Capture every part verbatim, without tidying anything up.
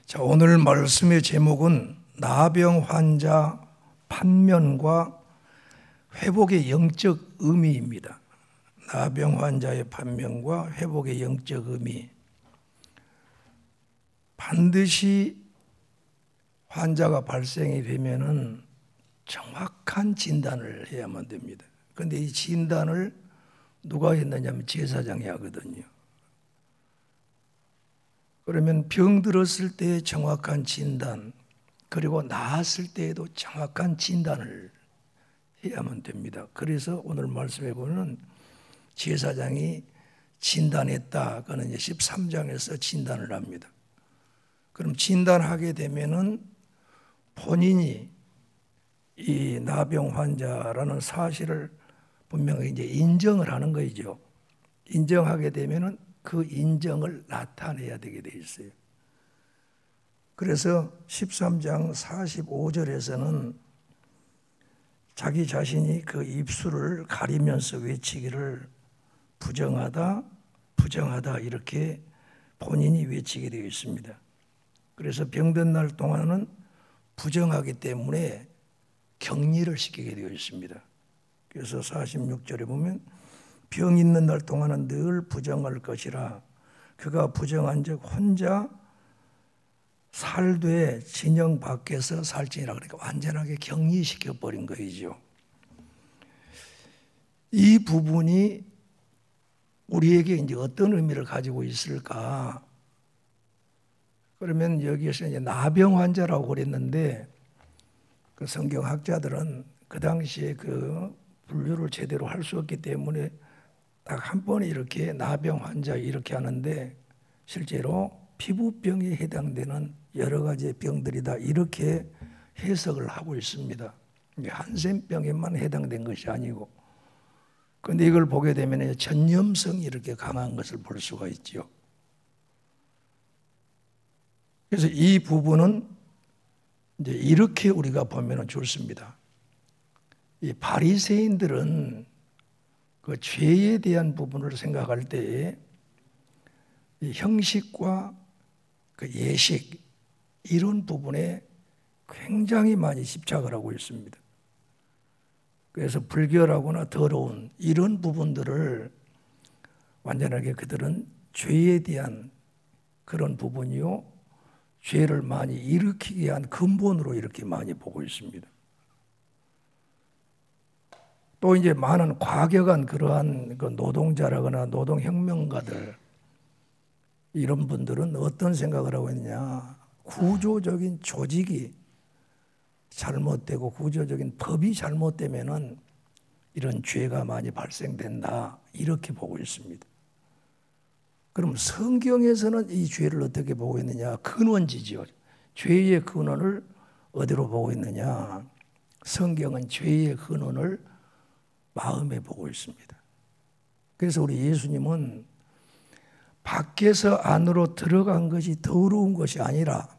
자, 오늘 말씀의 제목은 나병 환자 판면과 회복의 영적 의미입니다. 나병 환자의 판면과 회복의 영적 의미. 반드시 환자가 발생이 되면은 정확한 진단을 해야만 됩니다. 그런데 이 진단을 누가 했느냐면 제사장이 하거든요. 그러면 병 들었을 때 정확한 진단, 그리고 나았을 때에도 정확한 진단을 해야만 됩니다. 그래서 오늘 말씀해 보면 제사장이 진단했다. 그는 이제 십삼 장에서 진단을 합니다. 그럼 진단하게 되면은 본인이 이 나병 환자라는 사실을 분명히 이제 인정을 하는 거죠. 인정하게 되면은 그 인정을 나타내야 되게 돼 있어요. 그래서 십삼 장 사십오 절에서는 자기 자신이 그 입술을 가리면서 외치기를 부정하다, 부정하다 이렇게 본인이 외치게 되어 있습니다. 그래서 병든 날 동안은 부정하기 때문에 격리를 시키게 되어 있습니다. 그래서 사십육 절에 보면 병 있는 날 동안은 늘 부정할 것이라 그가 부정한 즉 혼자 살되 진영 밖에서 살지니라. 그러니까 완전하게 격리시켜버린 거이죠. 이 부분이 우리에게 이제 어떤 의미를 가지고 있을까? 그러면 여기에서 이제 나병 환자라고 그랬는데 그 성경학자들은 그 당시에 그 분류를 제대로 할 수 없기 때문에 딱 한 번에 이렇게 나병 환자 이렇게 하는데 실제로 피부병에 해당되는 여러 가지 병들이다 이렇게 해석을 하고 있습니다. 한센병에만 해당된 것이 아니고, 그런데 이걸 보게 되면 전염성이 이렇게 강한 것을 볼 수가 있죠. 그래서 이 부분은 이제 이렇게 우리가 보면 좋습니다. 이 바리새인들은 그 죄에 대한 부분을 생각할 때에 이 형식과 그 예식 이런 부분에 굉장히 많이 집착을 하고 있습니다. 그래서 불결하거나 더러운 이런 부분들을 완전하게 그들은 죄에 대한 그런 부분이요, 죄를 많이 일으키게 위한 근본으로 이렇게 많이 보고 있습니다. 또 이제 많은 과격한 그러한 그 노동자라거나 노동혁명가들 이런 분들은 어떤 생각을 하고 있느냐, 구조적인 조직이 잘못되고 구조적인 법이 잘못되면은 이런 죄가 많이 발생된다 이렇게 보고 있습니다. 그럼 성경에서는 이 죄를 어떻게 보고 있느냐? 근원지죠. 죄의 근원을 어디로 보고 있느냐? 성경은 죄의 근원을 마음에 보고 있습니다. 그래서 우리 예수님은 밖에서 안으로 들어간 것이 더러운 것이 아니라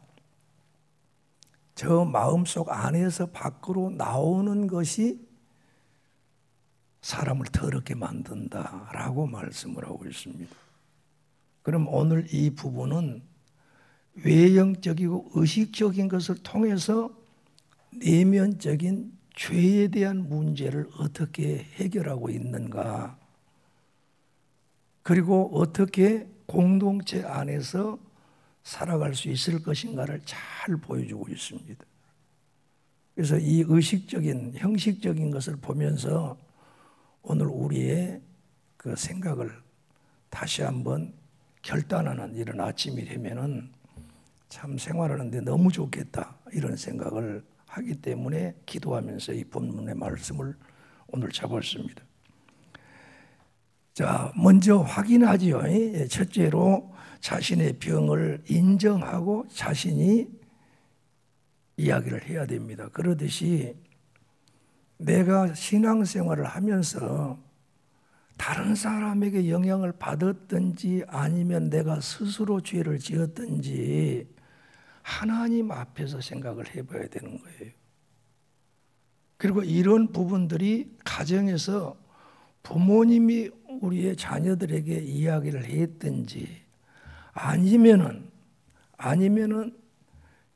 저 마음속 안에서 밖으로 나오는 것이 사람을 더럽게 만든다라고 말씀을 하고 있습니다. 그럼 오늘 이 부분은 외형적이고 의식적인 것을 통해서 내면적인 죄에 대한 문제를 어떻게 해결하고 있는가, 그리고 어떻게 공동체 안에서 살아갈 수 있을 것인가를 잘 보여주고 있습니다. 그래서 이 의식적인, 형식적인 것을 보면서 오늘 우리의 그 생각을 다시 한번 결단하는 이런 아침이 되면은 참 생활하는데 너무 좋겠다 이런 생각을 하기 때문에 기도하면서 이 본문의 말씀을 오늘 잡았습니다. 자, 먼저 확인하지요. 첫째로 자신의 병을 인정하고 자신이 이야기를 해야 됩니다. 그러듯이 내가 신앙생활을 하면서 다른 사람에게 영향을 받았든지 아니면 내가 스스로 죄를 지었든지 하나님 앞에서 생각을 해봐야 되는 거예요. 그리고 이런 부분들이 가정에서 부모님이 우리의 자녀들에게 이야기를 했든지 아니면은 아니면은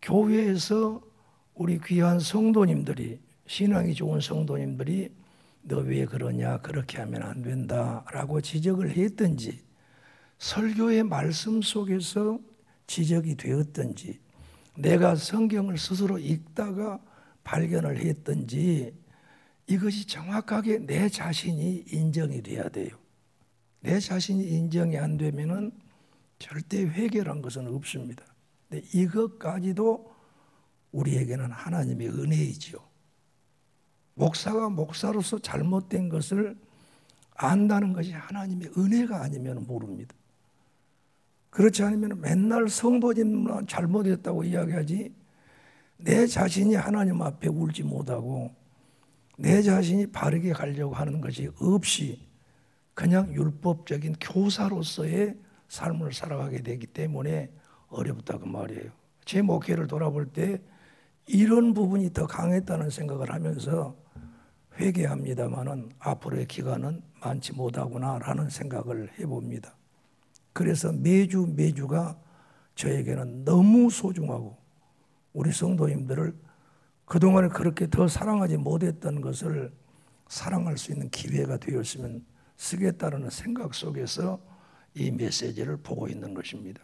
교회에서 우리 귀한 성도님들이, 신앙이 좋은 성도님들이 너 왜 그러냐, 그렇게 하면 안 된다라고 지적을 했든지, 설교의 말씀 속에서 지적이 되었든지, 내가 성경을 스스로 읽다가 발견을 했든지, 이것이 정확하게 내 자신이 인정이 돼야 돼요. 내 자신이 인정이 안 되면은 절대 회개란 것은 없습니다. 근데 이것까지도 우리에게는 하나님의 은혜이지요. 목사가 목사로서 잘못된 것을 안다는 것이 하나님의 은혜가 아니면 모릅니다. 그렇지 않으면 맨날 성도님만 잘못했다고 이야기하지, 내 자신이 하나님 앞에 울지 못하고 내 자신이 바르게 가려고 하는 것이 없이 그냥 율법적인 교사로서의 삶을 살아가게 되기 때문에 어렵다고 말이에요. 제 목회를 돌아볼 때 이런 부분이 더 강했다는 생각을 하면서 회개합니다마는 앞으로의 기간은 많지 못하구나라는 생각을 해봅니다. 그래서 매주 매주가 저에게는 너무 소중하고, 우리 성도님들을 그동안에 그렇게 더 사랑하지 못했던 것을 사랑할 수 있는 기회가 되었으면 쓰겠다는 생각 속에서 이 메시지를 보고 있는 것입니다.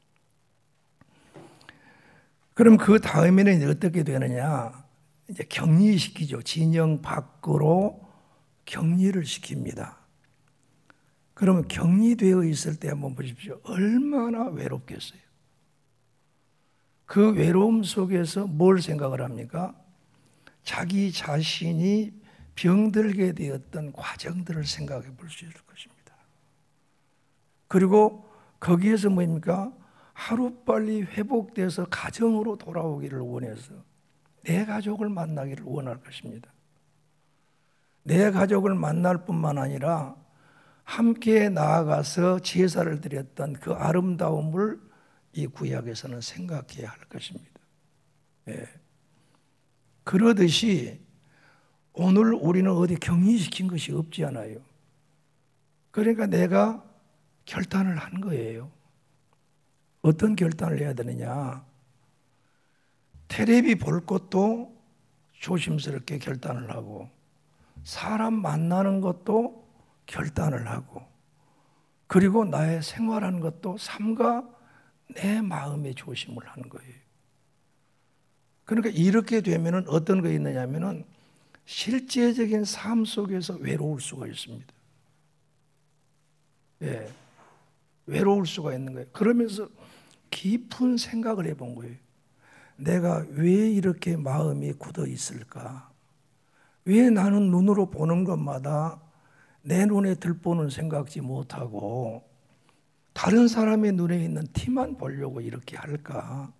그럼 그 다음에는 어떻게 되느냐? 이제 격리시키죠. 진영 밖으로 격리를 시킵니다. 그러면 격리되어 있을 때 한번 보십시오. 얼마나 외롭겠어요. 그 외로움 속에서 뭘 생각을 합니까? 자기 자신이 병들게 되었던 과정들을 생각해 볼 수 있을 것입니다. 그리고 거기에서 뭡니까? 하루빨리 회복돼서 가정으로 돌아오기를 원해서 내 가족을 만나기를 원할 것입니다. 내 가족을 만날 뿐만 아니라 함께 나아가서 제사를 드렸던 그 아름다움을 이 구약에서는 생각해야 할 것입니다. 예. 그러듯이 오늘 우리는 어디 격리시킨 것이 없지 않아요. 그러니까 내가 결단을 한 거예요. 어떤 결단을 해야 되느냐? 텔레비 볼 것도 조심스럽게 결단을 하고, 사람 만나는 것도 결단을 하고, 그리고 나의 생활하는 것도 삼가 내 마음에 조심을 하는 거예요. 그러니까 이렇게 되면은 어떤 거 있느냐면은 실제적인 삶 속에서 외로울 수가 있습니다. 예, 외로울 수가 있는 거예요. 그러면서 깊은 생각을 해본 거예요. 내가 왜 이렇게 마음이 굳어 있을까? 왜 나는 눈으로 보는 것마다 내 눈에 들보는 생각지 못하고 다른 사람의 눈에 있는 티만 보려고 이렇게 할까?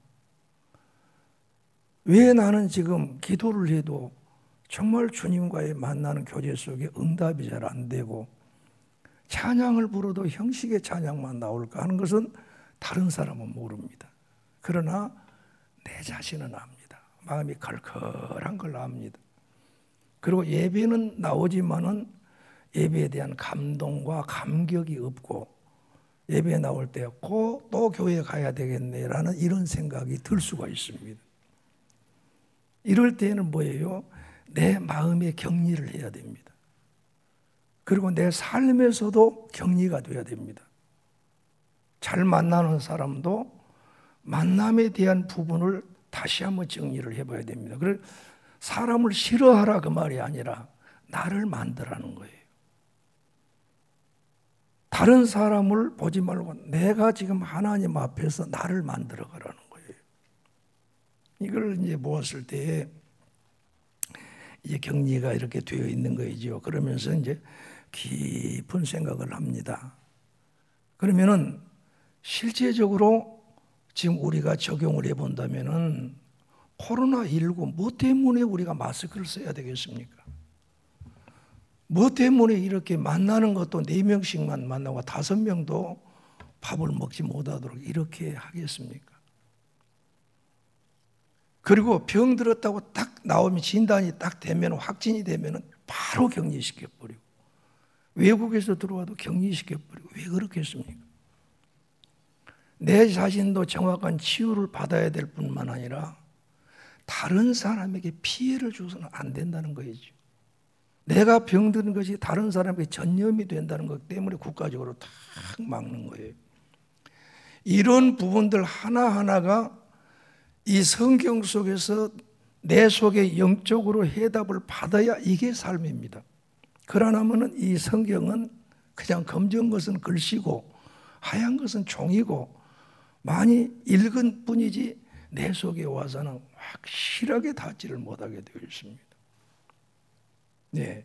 왜 나는 지금 기도를 해도 정말 주님과의 만나는 교제 속에 응답이 잘 안 되고 찬양을 부르도 형식의 찬양만 나올까 하는 것은 다른 사람은 모릅니다. 그러나 내 자신은 압니다. 마음이 걸걸한 걸 압니다. 그리고 예배는 나오지만은 예배에 대한 감동과 감격이 없고, 예배에 나올 때 꼭 또 교회에 가야 되겠네라는 이런 생각이 들 수가 있습니다. 이럴 때는 뭐예요? 내 마음의 격리를 해야 됩니다. 그리고 내 삶에서도 격리가 돼야 됩니다. 잘 만나는 사람도 만남에 대한 부분을 다시 한번 정리를 해봐야 됩니다. 그래서 사람을 싫어하라 그 말이 아니라 나를 만들라는 거예요. 다른 사람을 보지 말고 내가 지금 하나님 앞에서 나를 만들어 가라는 거예요. 이걸 이제 모았을 때 이제 격리가 이렇게 되어 있는 거이죠. 그러면서 이제 깊은 생각을 합니다. 그러면은 실제적으로 지금 우리가 적용을 해본다면은 코로나십구 뭐 때문에 우리가 마스크를 써야 되겠습니까? 뭐 때문에 이렇게 만나는 것도 네 명씩만 만나고 다섯 명도 밥을 먹지 못하도록 이렇게 하겠습니까? 그리고 병 들었다고 딱 나오면 진단이 딱 되면 확진이 되면 바로 격리시켜버리고, 외국에서 들어와도 격리시켜버리고, 왜 그렇겠습니까? 내 자신도 정확한 치유를 받아야 될 뿐만 아니라 다른 사람에게 피해를 줘서는 안 된다는 거이죠. 내가 병드는 것이 다른 사람에게 전염이 된다는 것 때문에 국가적으로 탁 막는 거예요. 이런 부분들 하나하나가 이 성경 속에서 내 속에 영적으로 해답을 받아야 이게 삶입니다. 그러나면은 이 성경은 그냥 검정 것은 글씨고 하얀 것은 종이고 많이 읽은 뿐이지 내 속에 와서는 확실하게 닿지를 못하게 되어 있습니다. 네.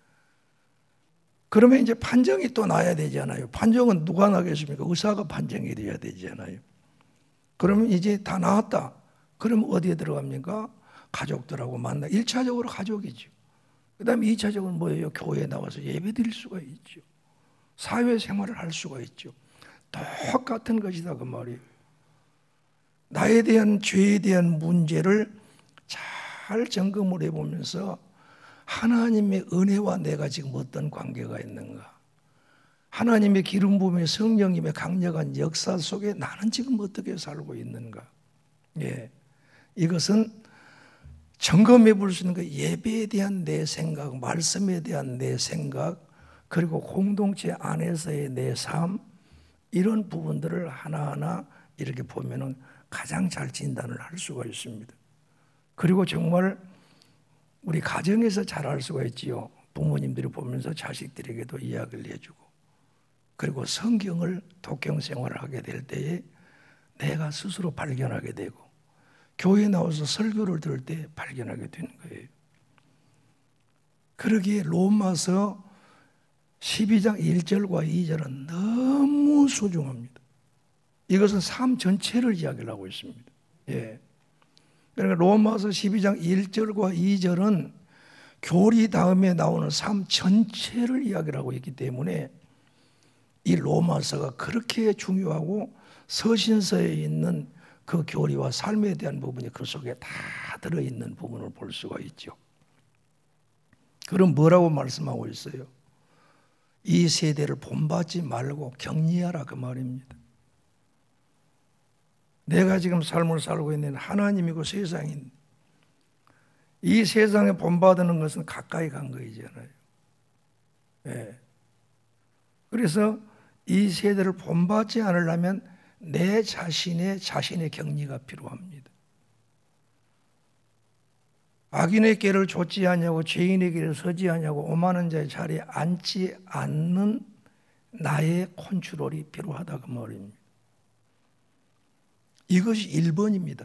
그러면 이제 판정이 또 나야 되잖아요. 판정은 누가 나겠습니까? 의사가 판정이 돼야 되잖아요. 그러면 이제 다 나았다. 그럼 어디에 들어갑니까? 가족들하고 만나. 일 차적으로 가족이죠. 그 다음에 이 차적으로 뭐예요? 교회에 나와서 예배 드릴 수가 있죠. 사회생활을 할 수가 있죠. 똑같은 것이다 그 말이에요. 나에 대한 죄에 대한 문제를 잘 점검을 해보면서 하나님의 은혜와 내가 지금 어떤 관계가 있는가, 하나님의 기름 부음의 성령님의 강력한 역사 속에 나는 지금 어떻게 살고 있는가. 예, 이것은 점검해 볼 수 있는 거. 예배에 대한 내 생각, 말씀에 대한 내 생각, 그리고 공동체 안에서의 내 삶, 이런 부분들을 하나하나 이렇게 보면은 가장 잘 진단을 할 수가 있습니다. 그리고 정말 우리 가정에서 잘 알 수가 있지요. 부모님들이 보면서 자식들에게도 이야기를 해주고, 그리고 성경을 독경 생활을 하게 될 때에 내가 스스로 발견하게 되고, 교회에 나와서 설교를 들을 때 발견하게 되는 거예요. 그러기에 로마서 십이 장 일 절과 이 절은 너무 소중합니다. 이것은 삶 전체를 이야기를 하고 있습니다. 예. 그러니까 로마서 십이 장 일 절과 이 절은 교리 다음에 나오는 삶 전체를 이야기를 하고 있기 때문에 이 로마서가 그렇게 중요하고 서신서에 있는 그 교리와 삶에 대한 부분이 그 속에 다 들어있는 부분을 볼 수가 있죠. 그럼 뭐라고 말씀하고 있어요? 이 세대를 본받지 말고 격리하라 그 말입니다. 내가 지금 삶을 살고 있는 하나님이고 세상인 이 세상에 본받는 것은 가까이 간 거이잖아요. 네. 그래서 이 세대를 본받지 않으려면 내 자신의 자신의 격리가 필요합니다. 악인의 길을 좇지 않냐고, 죄인의 길을 서지 않냐고, 오만한 자의 자리에 앉지 않는 나의 컨트롤이 필요하다 그 말입니다. 이것이 일 번입니다.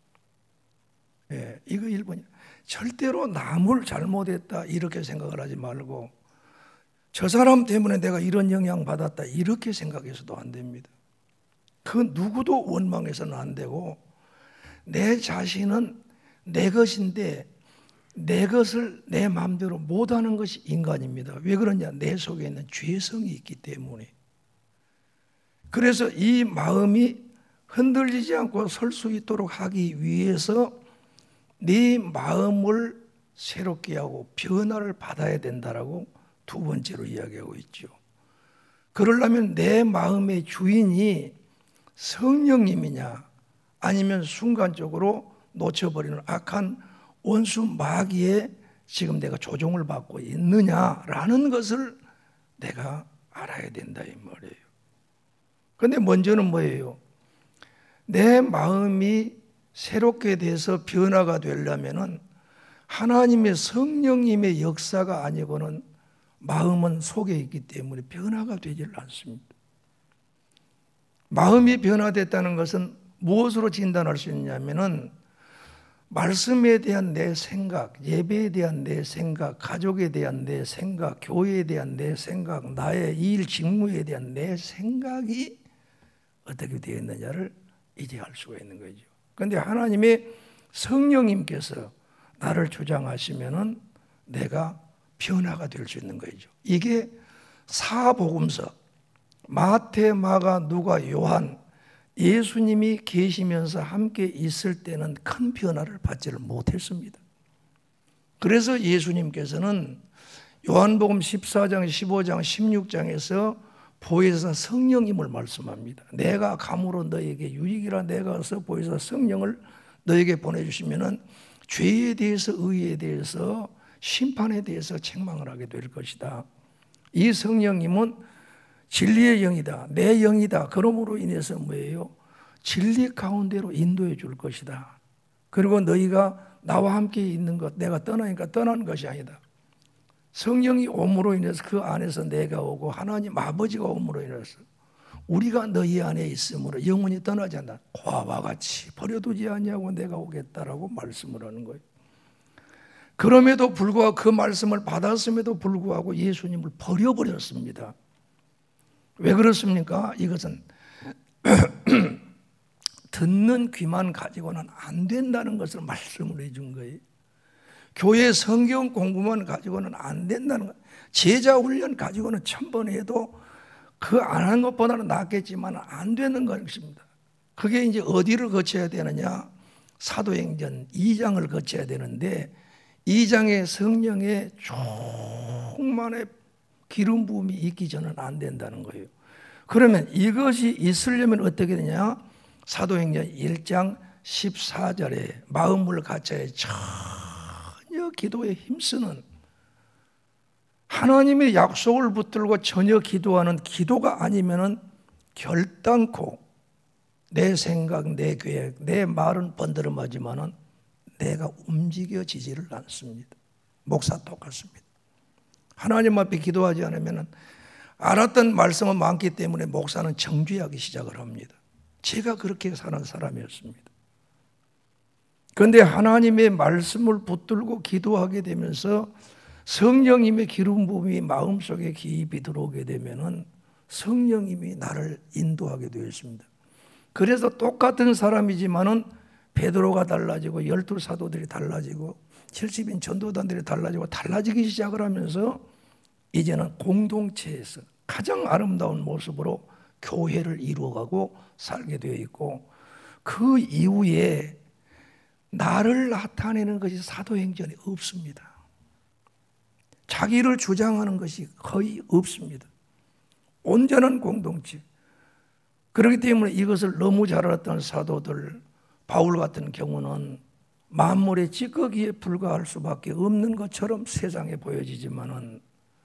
예, 이거 일 번이야. 절대로 남을 잘못했다 이렇게 생각을 하지 말고, 저 사람 때문에 내가 이런 영향 받았다 이렇게 생각해서도 안 됩니다. 그 누구도 원망해서는 안 되고, 내 자신은 내 것인데 내 것을 내 마음대로 못하는 것이 인간입니다. 왜 그러냐? 내 속에 있는 죄성이 있기 때문에. 그래서 이 마음이 흔들리지 않고 설 수 있도록 하기 위해서 네 마음을 새롭게 하고 변화를 받아야 된다라고 두 번째로 이야기하고 있죠. 그러려면 내 마음의 주인이 성령님이냐 아니면 순간적으로 놓쳐버리는 악한 원수 마귀에 지금 내가 조종을 받고 있느냐라는 것을 내가 알아야 된다 이 말이에요. 그런데 먼저는 뭐예요? 내 마음이 새롭게 돼서 변화가 되려면은 하나님의 성령님의 역사가 아니고는 마음은 속에 있기 때문에 변화가 되질 않습니다. 마음이 변화됐다는 것은 무엇으로 진단할 수 있냐면은 말씀에 대한 내 생각, 예배에 대한 내 생각, 가족에 대한 내 생각, 교회에 대한 내 생각, 나의 일 직무에 대한 내 생각이 어떻게 되어 있느냐를 이제 알 수가 있는 거죠. 그런데 하나님의 성령님께서 나를 주장하시면은 내가 변화가 될 수 있는 거죠. 이게 사복음서 마태, 마가, 누가, 요한 예수님이 계시면서 함께 있을 때는 큰 변화를 받지를 못했습니다. 그래서 예수님께서는 요한복음 십사 장, 십오 장, 십육 장에서 보혜사 성령님을 말씀합니다. 내가 감으로 너에게 유익이라 내가 어서 보혜사 성령을 너에게 보내주시면은 죄에 대해서, 의에 대해서, 심판에 대해서 책망을 하게 될 것이다. 이 성령님은 진리의 영이다, 내 영이다. 그러므로 인해서 뭐예요? 진리 가운데로 인도해 줄 것이다. 그리고 너희가 나와 함께 있는 것, 내가 떠나니까 떠나는 것이 아니다. 성령이 옴으로 인해서 그 안에서 내가 오고 하나님 아버지가 옴으로 인해서 우리가 너희 안에 있으므로 영원히 떠나지 않는다. 과와 같이 버려두지 않냐고 내가 오겠다라고 말씀을 하는 거예요. 그럼에도 불구하고 그 말씀을 받았음에도 불구하고 예수님을 버려버렸습니다. 왜 그렇습니까? 이것은 듣는 귀만 가지고는 안 된다는 것을 말씀을 해준 거예요. 교회 성경 공부만 가지고는 안 된다는 거예요. 제자 훈련 가지고는 천번 해도 그 안 한 것보다는 낫겠지만 안 되는 것입니다. 그게 이제 어디를 거쳐야 되느냐? 사도행전 이 장을 거쳐야 되는데 이 장의 성령의 충만의 기름 부음이 있기 전에는 안 된다는 거예요. 그러면 이것이 있으려면 어떻게 되냐? 사도행전 일 장 십사 절에 마음을 갖춰야 전혀 기도에 힘쓰는, 하나님의 약속을 붙들고 전혀 기도하는 기도가 아니면은 결단코 내 생각, 내 계획, 내 말은 번들어마지만은 내가 움직여지지를 않습니다. 목사 똑같습니다. 하나님 앞에 기도하지 않으면은 알았던 말씀은 많기 때문에 목사는 정죄하기 시작을 합니다. 제가 그렇게 사는 사람이었습니다. 그런데 하나님의 말씀을 붙들고 기도하게 되면서 성령님의 기름 부음이 마음속에 깊이 들어오게 되면은 성령님이 나를 인도하게 되었습니다. 그래서 똑같은 사람이지만은 베드로가 달라지고 열두 사도들이 달라지고 칠십 인 전도단들이 달라지고 달라지기 시작을 하면서 이제는 공동체에서 가장 아름다운 모습으로 교회를 이루어가고 살게 되어 있고, 그 이후에 나를 나타내는 것이 사도행전에 없습니다. 자기를 주장하는 것이 거의 없습니다. 온전한 공동체. 그렇기 때문에 이것을 너무 잘 알았던 사도들, 바울 같은 경우는 만물의 찌꺼기에 불과할 수밖에 없는 것처럼 세상에 보여지지만은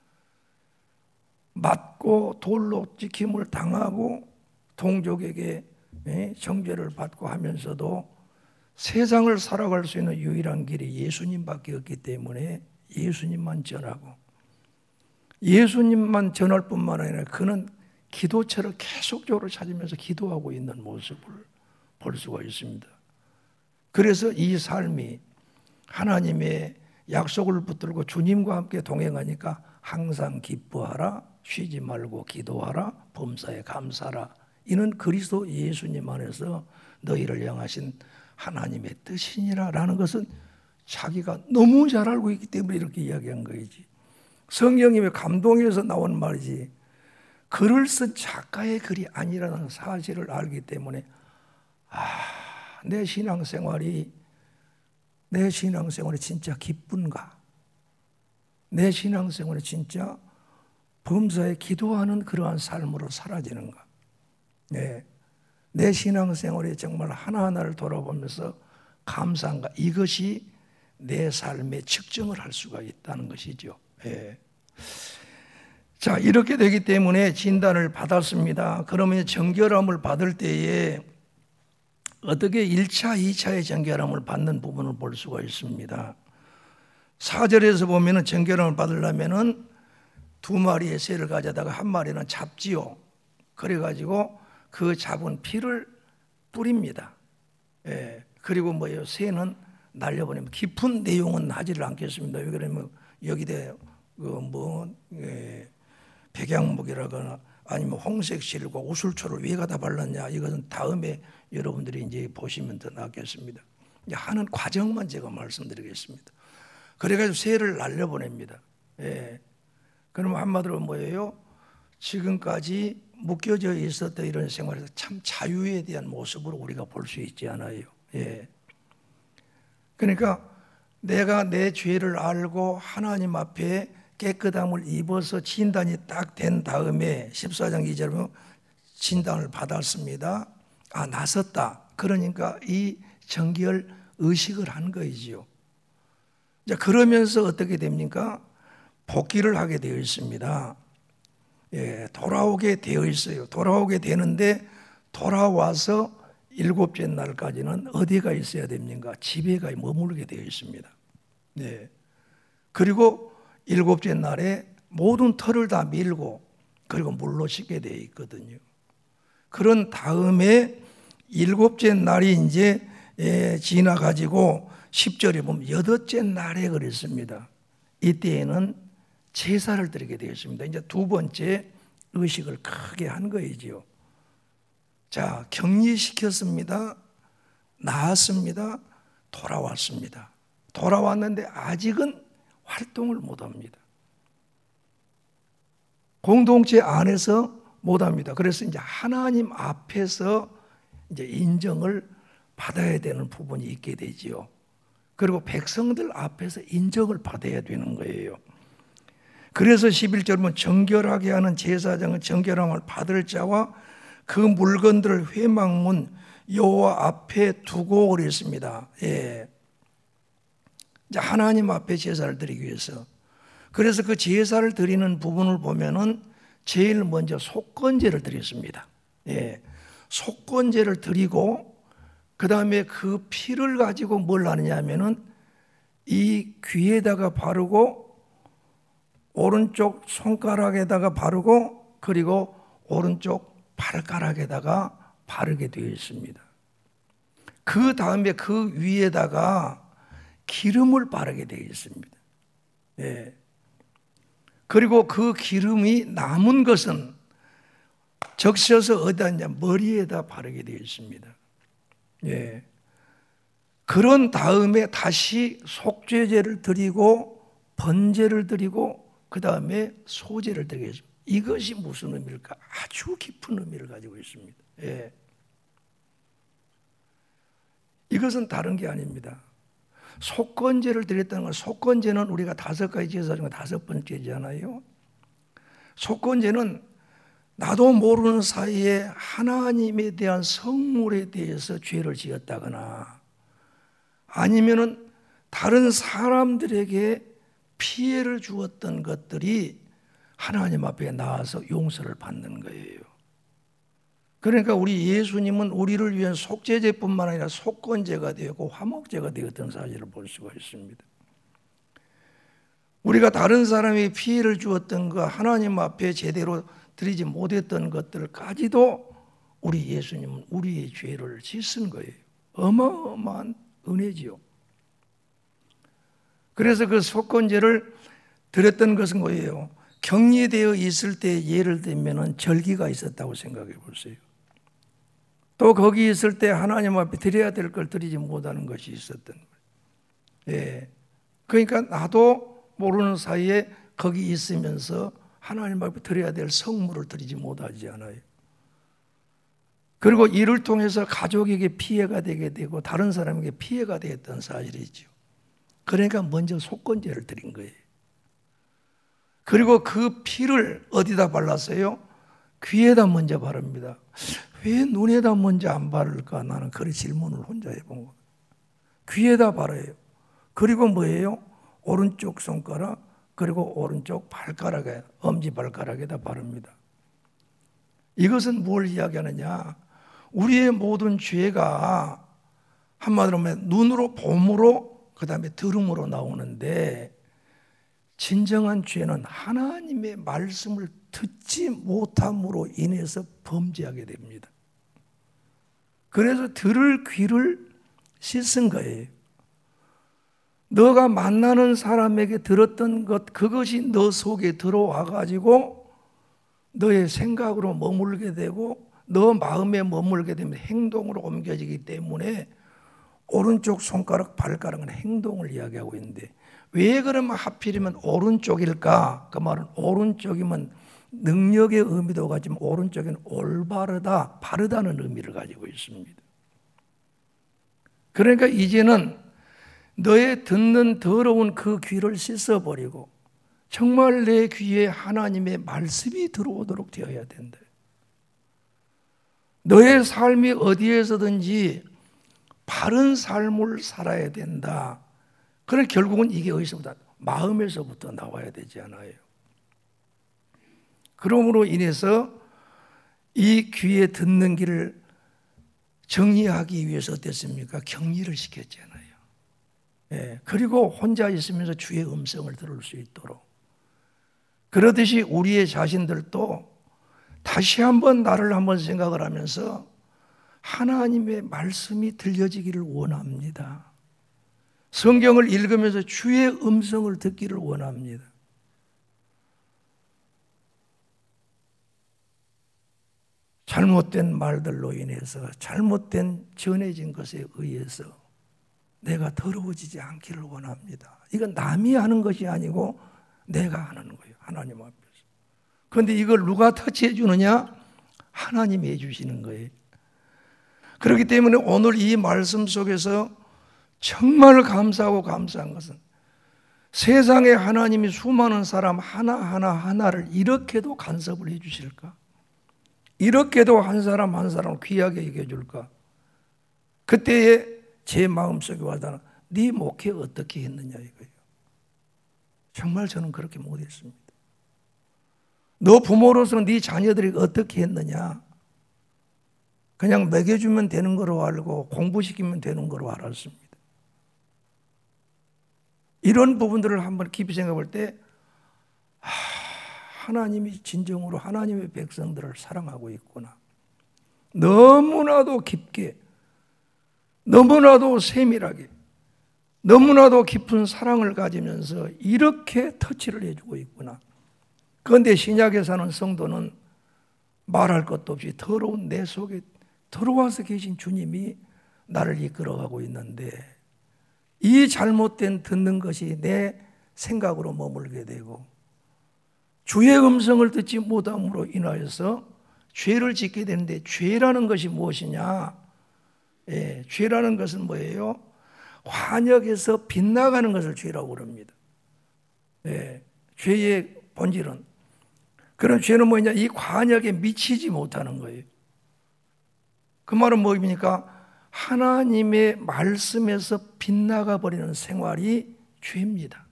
맞고 돌로 찍힘을 당하고 동족에게 정죄를 받고 하면서도 세상을 살아갈 수 있는 유일한 길이 예수님밖에 없기 때문에 예수님만 전하고, 예수님만 전할 뿐만 아니라 그는 기도처를 계속적으로 찾으면서 기도하고 있는 모습을 볼 수가 있습니다. 그래서 이 삶이 하나님의 약속을 붙들고 주님과 함께 동행하니까 항상 기뻐하라, 쉬지 말고 기도하라, 범사에 감사하라. 이는 그리스도 예수님 안에서 너희를 향하신 하나님의 뜻이니라 라는 것은 자기가 너무 잘 알고 있기 때문에 이렇게 이야기한 거이지, 성령님의 감동에서 나온 말이지 글을 쓴 작가의 글이 아니라는 사실을 알기 때문에 아, 내 신앙생활이 내 신앙생활이 진짜 기쁜가, 내 신앙생활이 진짜 범사에 기도하는 그러한 삶으로 사라지는가, 네. 내 신앙생활이 정말 하나하나를 돌아보면서 감사한가, 이것이 내 삶에 측정을 할 수가 있다는 것이죠. 네. 자, 이렇게 되기 때문에 진단을 받았습니다. 그러면 정결함을 받을 때에 어떻게 일 차, 이 차의 정결함을 받는 부분을 볼 수가 있습니다. 사 절에서 보면은 정결함을 받으려면은 두 마리의 새를 가져다가 한 마리는 잡지요. 그래가지고 그 잡은 피를 뿌립니다. 예. 그리고 뭐예요? 새는 날려보내면, 깊은 내용은 하지를 않겠습니다. 왜 그러면 여기대 그뭐 예, 백양목이라거나 아니면 홍색 실과 우술초를 왜 가다 발랐냐, 이것은 다음에 여러분들이 이제 보시면 더 낫겠습니다. 하는 과정만 제가 말씀드리겠습니다. 그래가지고 새를 날려보냅니다. 예. 그러면 한마디로 뭐예요? 지금까지 묶여져 있었던 이런 생활에서 참 자유에 대한 모습으로 우리가 볼 수 있지 않아요. 예. 그러니까 내가 내 죄를 알고 하나님 앞에 깨끗함을 입어서 진단이 딱 된 다음에 십사 장 이 절에 진단을 받았습니다. 아, 나섰다. 그러니까 이 정결 의식을 한 거이지요. 자, 그러면서 어떻게 됩니까? 복귀를 하게 되어 있습니다. 예, 돌아오게 되어 있어요. 돌아오게 되는데 돌아와서 일곱째 날까지는 어디가 있어야 됩니까? 집에 가 머물게 되어 있습니다. 네. 그리고 일곱째 날에 모든 털을 다 밀고 그리고 물로 씻게 되어 있거든요. 그런 다음에 일곱째 날이 이제 예, 지나가지고 십 절에 보면 여덟째 날에 그랬습니다. 이때에는 제사를 드리게 되었습니다. 이제 두 번째 의식을 크게 한 거이지요. 자, 격리시켰습니다. 나았습니다. 돌아왔습니다. 돌아왔는데 아직은 활동을 못합니다. 공동체 안에서 못합니다. 그래서 이제 하나님 앞에서 이제 인정을 받아야 되는 부분이 있게 되지요. 그리고 백성들 앞에서 인정을 받아야 되는 거예요. 그래서 십일 절 보면 정결하게 하는 제사장은 정결함을 받을 자와 그 물건들을 회막문 여호와 앞에 두고 그랬습니다. 예. 이제 하나님 앞에 제사를 드리기 위해서. 그래서 그 제사를 드리는 부분을 보면은 제일 먼저 속건제를 드렸습니다. 예. 속건제를 드리고 그 다음에 그 피를 가지고 뭘 하느냐 하면은 이 귀에다가 바르고 오른쪽 손가락에다가 바르고 그리고 오른쪽 발가락에다가 바르게 되어 있습니다. 그 다음에 그 위에다가 기름을 바르게 되어 있습니다. 예. 그리고 그 기름이 남은 것은 적셔서 어디다 있냐 머리에다 바르게 되어 있습니다. 예. 그런 다음에 다시 속죄제를 드리고 번제를 드리고 그 다음에 소제를 드리겠습니다. 이것이 무슨 의미일까? 아주 깊은 의미를 가지고 있습니다. 예. 이것은 다른 게 아닙니다. 속건제를 드렸다는 건 속건제는 우리가 다섯 가지 제사 중에 다섯 번째잖아요. 속건제는 나도 모르는 사이에 하나님에 대한 성물에 대해서 죄를 지었다거나 아니면은 다른 사람들에게 피해를 주었던 것들이 하나님 앞에 나와서 용서를 받는 거예요. 그러니까 우리 예수님은 우리를 위한 속죄제뿐만 아니라 속건제가 되었고 화목제가 되었던 사실을 볼 수가 있습니다. 우리가 다른 사람이 피해를 주었던 것, 하나님 앞에 제대로 드리지 못했던 것들까지도 우리 예수님은 우리의 죄를 씻은 거예요. 어마어마한 은혜지요. 그래서 그 속건제를 드렸던 것은 뭐예요? 격리되어 있을 때 예를 들면 절기가 있었다고 생각해 보세요. 또 거기 있을 때 하나님 앞에 드려야 될 걸 드리지 못하는 것이 있었던 거예요. 예. 그러니까 나도 모르는 사이에 거기 있으면서 하나님 앞에 드려야 될 성물을 드리지 못하지 않아요. 그리고 이를 통해서 가족에게 피해가 되게 되고 다른 사람에게 피해가 되었던 사실이죠. 그러니까 먼저 속건제를 드린 거예요. 그리고 그 피를 어디다 발랐어요? 귀에다 먼저 바릅니다. 왜 눈에다 먼저 안 바를까? 나는 그런 질문을 혼자 해본 거예요. 귀에다 바라요. 그리고 뭐예요? 오른쪽 손가락 그리고 오른쪽 발가락에 엄지발가락에다 바릅니다. 이것은 뭘 이야기하느냐? 우리의 모든 죄가 한마디로 하면 눈으로 봄으로 그 다음에 들음으로 나오는데 진정한 죄는 하나님의 말씀을 듣지 못함으로 인해서 범죄하게 됩니다. 그래서 들을 귀를 씻은 거예요. 너가 만나는 사람에게 들었던 것, 그것이 너 속에 들어와 가지고 너의 생각으로 머물게 되고 너 마음에 머물게 되면 행동으로 옮겨지기 때문에 오른쪽 손가락, 발가락은 행동을 이야기하고 있는데 왜 그러면 하필이면 오른쪽일까? 그 말은 오른쪽이면 능력의 의미도 가지만 오른쪽에는 올바르다, 바르다는 의미를 가지고 있습니다. 그러니까 이제는 너의 듣는 더러운 그 귀를 씻어버리고 정말 내 귀에 하나님의 말씀이 들어오도록 되어야 된다. 너의 삶이 어디에서든지 바른 삶을 살아야 된다. 그래 결국은 이게 어디서부터? 마음에서부터 나와야 되지 않아요. 그러므로 인해서 이 귀에 듣는 길을 정리하기 위해서 어땠습니까? 격리를 시켰잖아요. 예, 그리고 혼자 있으면서 주의 음성을 들을 수 있도록. 그러듯이 우리의 자신들도 다시 한번 나를 한번 생각을 하면서 하나님의 말씀이 들려지기를 원합니다. 성경을 읽으면서 주의 음성을 듣기를 원합니다. 잘못된 말들로 인해서 잘못된 전해진 것에 의해서 내가 더러워지지 않기를 원합니다. 이건 남이 하는 것이 아니고 내가 하는 거예요. 하나님 앞에서. 그런데 이걸 누가 터치해 주느냐? 하나님이 해주시는 거예요. 그렇기 때문에 오늘 이 말씀 속에서 정말 감사하고 감사한 것은 세상에 하나님이 수많은 사람 하나하나 하나를 이렇게도 간섭을 해 주실까? 이렇게도 한 사람 한 사람을 귀하게 여겨 줄까? 그때에 제 마음속에 와닿는 네 목회 어떻게 했느냐 이거예요. 정말 저는 그렇게 못했습니다. 너 부모로서는 네 자녀들이 어떻게 했느냐? 그냥 먹여주면 되는 거로 알고 공부시키면 되는 거로 알았습니다. 이런 부분들을 한번 깊이 생각해 볼 때 아, 하나님이 진정으로 하나님의 백성들을 사랑하고 있구나. 너무나도 깊게, 너무나도 세밀하게, 너무나도 깊은 사랑을 가지면서 이렇게 터치를 해주고 있구나. 그런데 신약에 사는 성도는 말할 것도 없이 더러운 내 속에 들어와서 계신 주님이 나를 이끌어가고 있는데 이 잘못된 듣는 것이 내 생각으로 머물게 되고 주의 음성을 듣지 못함으로 인하여서 죄를 짓게 되는데 죄라는 것이 무엇이냐? 예, 죄라는 것은 뭐예요? 환역에서 빗나가는 것을 죄라고 그럽니다. 예, 죄의 본질은 그런 죄는 뭐냐? 이 관역에 미치지 못하는 거예요. 그 말은 뭡니까? 하나님의 말씀에서 빗나가 버리는 생활이 죄입니다.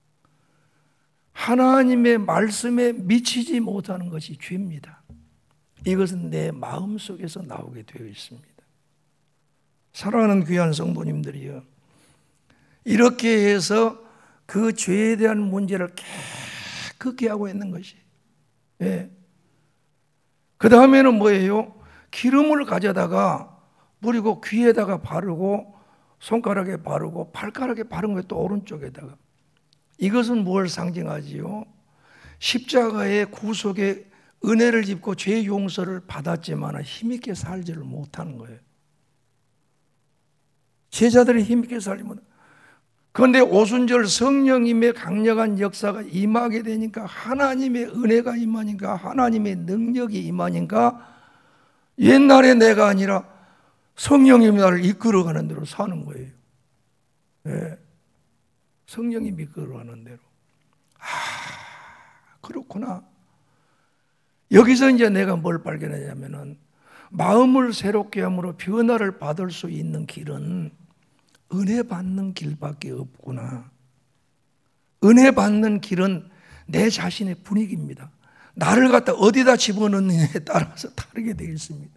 하나님의 말씀에 미치지 못하는 것이 죄입니다. 이것은 내 마음속에서 나오게 되어 있습니다. 사랑하는 귀한 성도님들이요, 이렇게 해서 그 죄에 대한 문제를 깨끗게 하고 있는 것이, 예. 그 다음에는 뭐예요? 기름을 가져다가 뿌리고 귀에다가 바르고 손가락에 바르고 발가락에 바른 거예요. 또 오른쪽에다가. 이것은 뭘 상징하지요? 십자가의 구속의 은혜를 입고 죄 용서를 받았지만 힘있게 살지를 못하는 거예요. 제자들이 힘있게 살지 못하는. 그런데 오순절 성령님의 강력한 역사가 임하게 되니까 하나님의 은혜가 임하니까 하나님의 능력이 임하니까 옛날에 내가 아니라 성령님이 나를 이끌어가는 대로 사는 거예요. 네. 성령님이 이끌어가는 대로. 아, 그렇구나. 여기서 이제 내가 뭘 발견하냐면은 마음을 새롭게 함으로 변화를 받을 수 있는 길은 은혜 받는 길밖에 없구나. 은혜 받는 길은 내 자신의 분위기입니다. 나를 갖다 어디다 집어넣느냐에 따라서 다르게 되어 있습니다.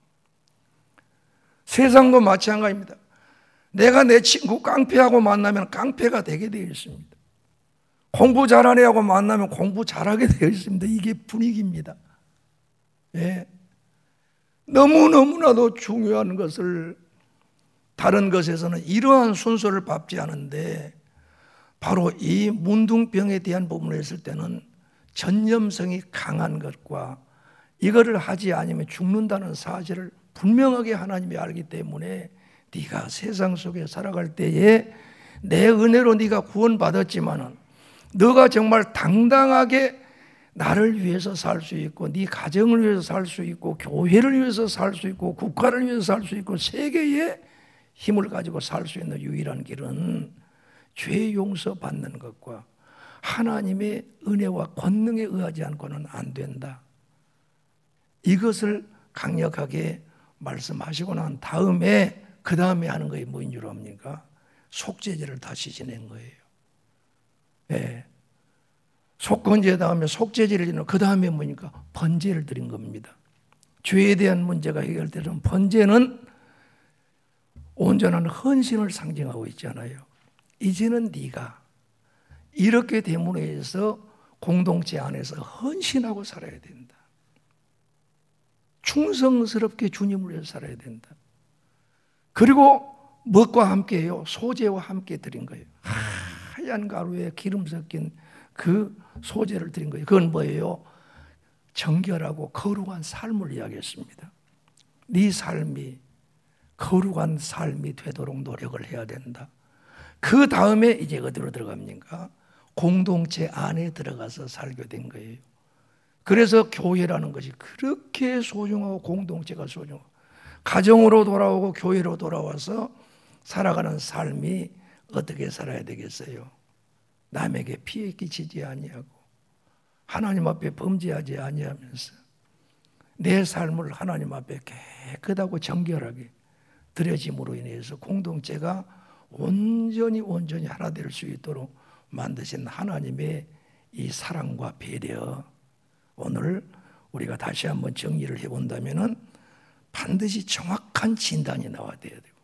세상도 마찬가지입니다. 내가 내 친구 깡패하고 만나면 깡패가 되게 되어 있습니다. 공부 잘하는 애하고 만나면 공부 잘하게 되어 있습니다. 이게 분위기입니다. 예. 너무너무나도 중요한 것을 다른 것에서는 이러한 순서를 밟지 않은데 바로 이 문둥병에 대한 부분을 했을 때는 전념성이 강한 것과 이거를 하지 않으면 죽는다는 사실을 분명하게 하나님이 알기 때문에 네가 세상 속에 살아갈 때에 내 은혜로 네가 구원받았지만은 너가 정말 당당하게 나를 위해서 살 수 있고 네 가정을 위해서 살 수 있고 교회를 위해서 살 수 있고 국가를 위해서 살 수 있고 세계의 힘을 가지고 살 수 있는 유일한 길은 죄 용서 받는 것과 하나님의 은혜와 권능에 의하지 않고는 안 된다. 이것을 강력하게 말씀하시고 난 다음에 그 다음에 하는 거에 뭐인 줄 압니까? 속죄제를 다시 지낸 거예요. 예. 속건제 다음에 속죄제를 지내고 그 다음에 뭐니까 번제를 드린 겁니다. 죄에 대한 문제가 해결되는 번제는 온전한 헌신을 상징하고 있잖아요. 이제는 네가 이렇게 됨으로 해서 공동체 안에서 헌신하고 살아야 된다. 충성스럽게 주님을 위해서 살아야 된다. 그리고 무엇과 함께해요? 소제와 함께 드린 거예요. 하얀 가루에 기름 섞인 그 소제를 드린 거예요. 그건 뭐예요? 정결하고 거룩한 삶을 이야기했습니다. 네 삶이 거룩한 삶이 되도록 노력을 해야 된다. 그 다음에 이제 어디로 들어갑니까? 공동체 안에 들어가서 살게 된 거예요. 그래서 교회라는 것이 그렇게 소중하고 공동체가 소중하고 가정으로 돌아오고 교회로 돌아와서 살아가는 삶이 어떻게 살아야 되겠어요? 남에게 피해 끼치지 아니하고 하나님 앞에 범죄하지 아니하면서 내 삶을 하나님 앞에 깨끗하고 정결하게 드려짐으로 인해서 공동체가 온전히 온전히 하나 될 수 있도록 만드신 하나님의 이 사랑과 배려, 오늘 우리가 다시 한번 정리를 해본다면 반드시 정확한 진단이 나와야 돼야 되고,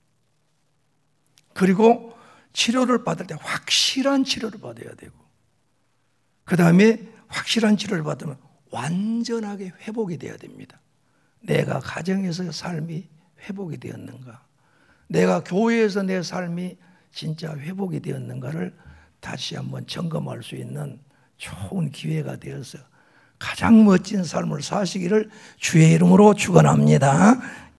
그리고 치료를 받을 때 확실한 치료를 받아야 되고, 그 다음에 확실한 치료를 받으면 완전하게 회복이 되어야 됩니다. 내가 가정에서 삶이 회복이 되었는가, 내가 교회에서 내 삶이 진짜 회복이 되었는가를 다시 한번 점검할 수 있는 좋은 기회가 되어서 가장 멋진 삶을 사시기를 주의 이름으로 축원합니다.